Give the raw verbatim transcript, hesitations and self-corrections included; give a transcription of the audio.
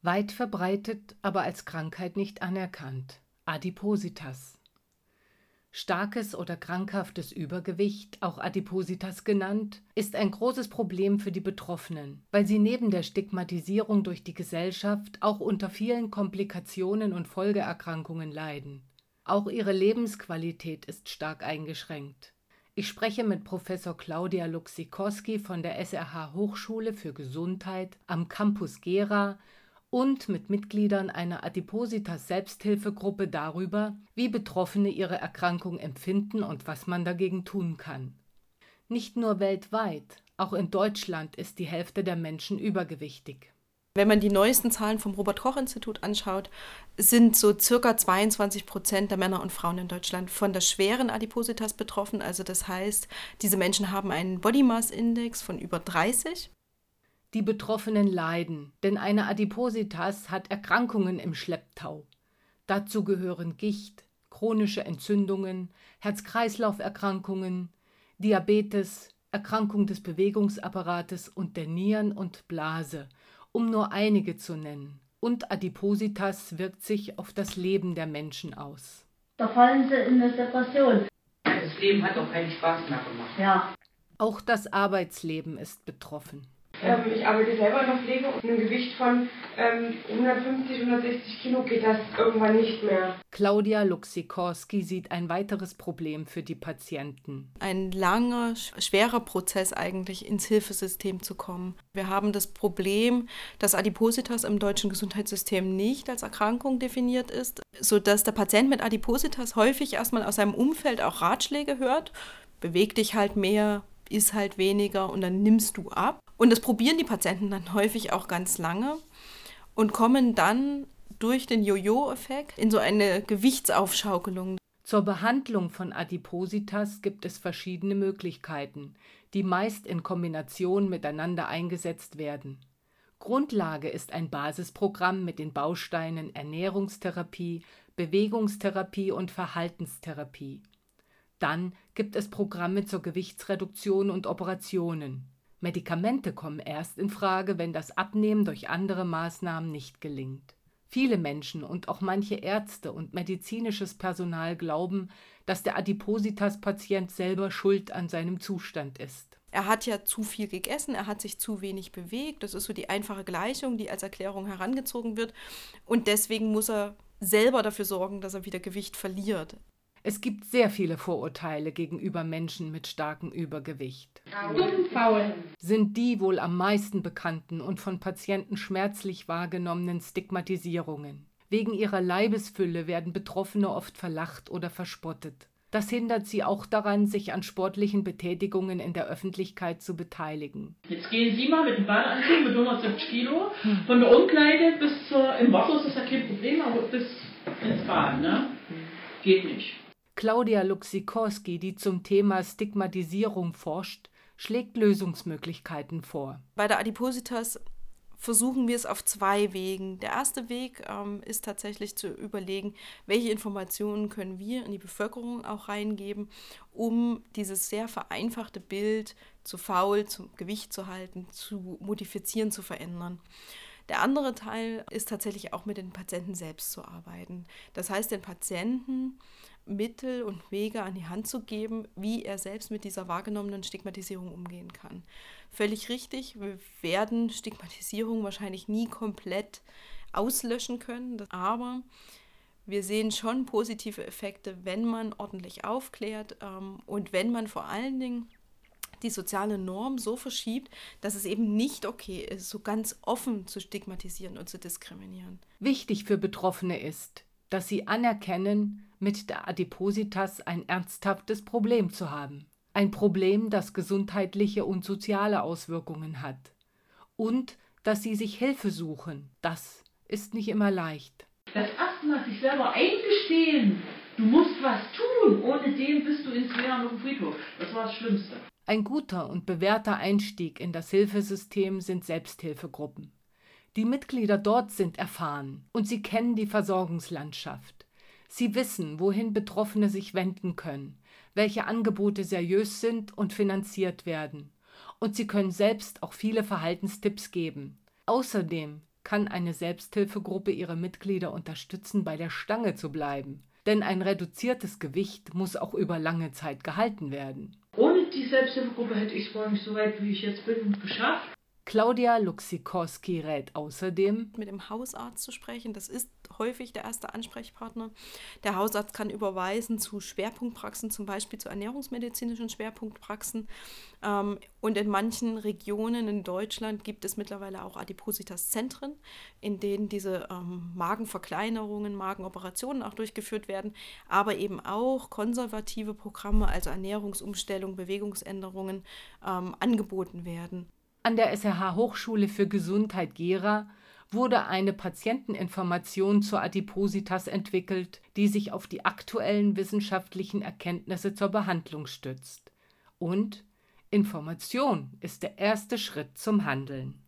Weit verbreitet, aber als Krankheit nicht anerkannt. Adipositas. Starkes oder krankhaftes Übergewicht, auch Adipositas genannt, ist ein großes Problem für die Betroffenen, weil sie neben der Stigmatisierung durch die Gesellschaft auch unter vielen Komplikationen und Folgeerkrankungen leiden. Auch ihre Lebensqualität ist stark eingeschränkt. Ich spreche mit Professor Claudia Luxikorski von der S R H Hochschule für Gesundheit am Campus Gera und mit Mitgliedern einer Adipositas-Selbsthilfegruppe darüber, wie Betroffene ihre Erkrankung empfinden und was man dagegen tun kann. Nicht nur weltweit, auch in Deutschland ist die Hälfte der Menschen übergewichtig. Wenn man die neuesten Zahlen vom Robert-Koch-Institut anschaut, sind so circa zweiundzwanzig Prozent der Männer und Frauen in Deutschland von der schweren Adipositas betroffen. Also das heißt, diese Menschen haben einen Body Mass Index von über dreißig. Die Betroffenen leiden, denn eine Adipositas hat Erkrankungen im Schlepptau. Dazu gehören Gicht, chronische Entzündungen, Herz-Kreislauf-Erkrankungen, Diabetes, Erkrankung des Bewegungsapparates und der Nieren und Blase, um nur einige zu nennen. Und Adipositas wirkt sich auf das Leben der Menschen aus. Da fallen sie in eine Depression. Das Leben hat auch keinen Spaß mehr gemacht. Ja. Auch das Arbeitsleben ist betroffen. Ähm, ich arbeite selber in der Pflege und mit einem Gewicht von ähm, hundertfünfzig, hundertsechzig Kilo geht das irgendwann nicht mehr. Claudia Luxikorski sieht ein weiteres Problem für die Patienten. Ein langer, schwerer Prozess eigentlich, ins Hilfesystem zu kommen. Wir haben das Problem, dass Adipositas im deutschen Gesundheitssystem nicht als Erkrankung definiert ist, sodass der Patient mit Adipositas häufig erstmal aus seinem Umfeld auch Ratschläge hört. Beweg dich halt mehr, iss halt weniger und dann nimmst du ab. Und das probieren die Patienten dann häufig auch ganz lange und kommen dann durch den Jojo-Effekt in so eine Gewichtsaufschaukelung. Zur Behandlung von Adipositas gibt es verschiedene Möglichkeiten, die meist in Kombination miteinander eingesetzt werden. Grundlage ist ein Basisprogramm mit den Bausteinen Ernährungstherapie, Bewegungstherapie und Verhaltenstherapie. Dann gibt es Programme zur Gewichtsreduktion und Operationen. Medikamente kommen erst in Frage, wenn das Abnehmen durch andere Maßnahmen nicht gelingt. Viele Menschen und auch manche Ärzte und medizinisches Personal glauben, dass der Adipositas-Patient selber schuld an seinem Zustand ist. Er hat ja zu viel gegessen, er hat sich zu wenig bewegt. Das ist so die einfache Gleichung, die als Erklärung herangezogen wird. Und deswegen muss er selber dafür sorgen, dass er wieder Gewicht verliert. Es gibt sehr viele Vorurteile gegenüber Menschen mit starkem Übergewicht. Dumm, faul. Sind die wohl am meisten bekannten und von Patienten schmerzlich wahrgenommenen Stigmatisierungen. Wegen ihrer Leibesfülle werden Betroffene oft verlacht oder verspottet. Das hindert sie auch daran, sich an sportlichen Betätigungen in der Öffentlichkeit zu beteiligen. Jetzt gehen Sie mal mit dem Badeanzug mit hundertsiebzig Kilo von der Umkleide bis zur, im Wasser ist das ja kein Problem, aber bis ins Bad, ne? Geht nicht. Claudia Luxikorski, die zum Thema Stigmatisierung forscht, schlägt Lösungsmöglichkeiten vor. Bei der Adipositas versuchen wir es auf zwei Wegen. Der erste Weg ähm, ist tatsächlich zu überlegen, welche Informationen können wir in die Bevölkerung auch reingeben, um dieses sehr vereinfachte Bild zu faul, zum Gewicht zu halten, zu modifizieren, zu verändern. Der andere Teil ist tatsächlich auch mit den Patienten selbst zu arbeiten. Das heißt, den Patienten Mittel und Wege an die Hand zu geben, wie er selbst mit dieser wahrgenommenen Stigmatisierung umgehen kann. Völlig richtig, wir werden Stigmatisierung wahrscheinlich nie komplett auslöschen können, aber wir sehen schon positive Effekte, wenn man ordentlich aufklärt ähm, und wenn man vor allen Dingen die soziale Norm so verschiebt, dass es eben nicht okay ist, so ganz offen zu stigmatisieren und zu diskriminieren. Wichtig für Betroffene ist, dass sie anerkennen, mit der Adipositas ein ernsthaftes Problem zu haben. Ein Problem, das gesundheitliche und soziale Auswirkungen hat. Und dass sie sich Hilfe suchen. Das ist nicht immer leicht. Das erste Mal sich selber eingestehen, du musst was tun, ohne dem bist du ins Leeren auf dem Friedhof. Das war das Schlimmste. Ein guter und bewährter Einstieg in das Hilfesystem sind Selbsthilfegruppen. Die Mitglieder dort sind erfahren und sie kennen die Versorgungslandschaft. Sie wissen, wohin Betroffene sich wenden können, welche Angebote seriös sind und finanziert werden. Und sie können selbst auch viele Verhaltenstipps geben. Außerdem kann eine Selbsthilfegruppe ihre Mitglieder unterstützen, bei der Stange zu bleiben. Denn ein reduziertes Gewicht muss auch über lange Zeit gehalten werden. Ohne die Selbsthilfegruppe hätte ich es wohl nicht so weit, wie ich jetzt bin, geschafft. Claudia Luxikorski rät außerdem, mit dem Hausarzt zu sprechen. Das ist häufig der erste Ansprechpartner. Der Hausarzt kann überweisen zu Schwerpunktpraxen, zum Beispiel zu ernährungsmedizinischen Schwerpunktpraxen. Und in manchen Regionen in Deutschland gibt es mittlerweile auch Adipositas-Zentren, in denen diese ähm, Magenverkleinerungen, Magenoperationen auch durchgeführt werden, aber eben auch konservative Programme, also Ernährungsumstellung, Bewegungsänderungen, ähm, angeboten werden. An der S R H Hochschule für Gesundheit Gera wurde eine Patienteninformation zur Adipositas entwickelt, die sich auf die aktuellen wissenschaftlichen Erkenntnisse zur Behandlung stützt. Und Information ist der erste Schritt zum Handeln.